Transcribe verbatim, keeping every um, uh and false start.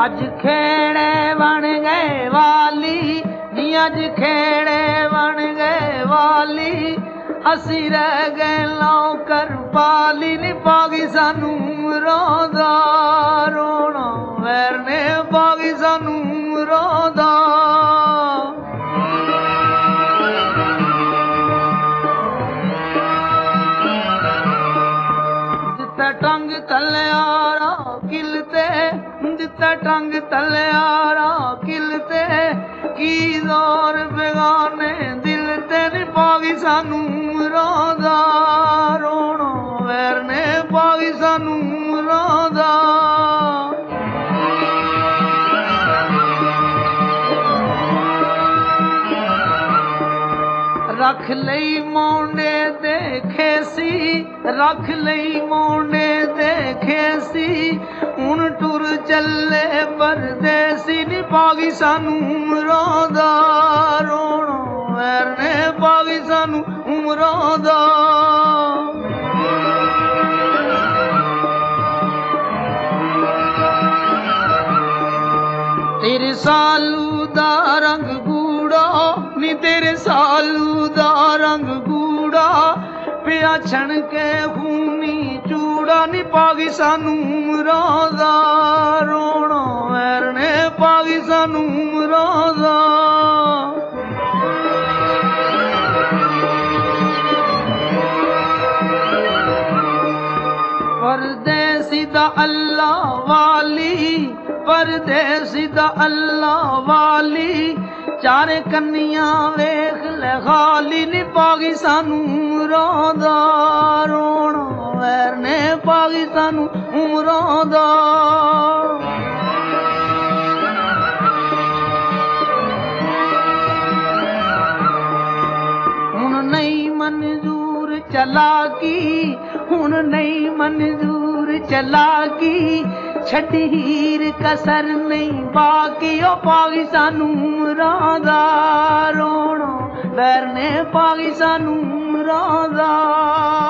अज खेड़े बन गए वाली नी, अज खेड़े बन गए वाली, असी रह गए नौकर पाली नी। पागी सानू रोंदा रोना वैर ने, पागी सानू रोंदा। टंग तलियारा किलते, जिते टंग तलियारा किलते, की जोर बेगाने दिल ते नी। पागी सानू रोंदा रोना वैर ने, पागी सानू रोंदा। रख लई मोंडे ते खेसी, रख लई मोंडे ते खेसी, हुण टुर चले परदेसी नी। पागी सानू रोंदा रोना वैर ने, पागी सानू रोंदा। तेरे सालू दा रंग गूड़ा नी, तेरे सालू दा रंग गूड़ा, पिया छण के खूनी चूड़ा नी। पागी सानू रोंदा रोना वैर ने, पागी सानू रोंदा। परदेसी दा अल्लाह वाली, परदेसी दा अल्लाह वाली, चारे कन्निया वेख ले खाली नी। पागी सानू रोंदा रोना वैर ने, पागी सानू रोंदा। हुण नहीं मंजूर चलाकी, हुण नहीं मंजूर चलाकी, छड्डी हीर कसर नहीं बाकी। ओ पागी सानू रोंदा रोना वैर ने, पागी सानू रोंदा।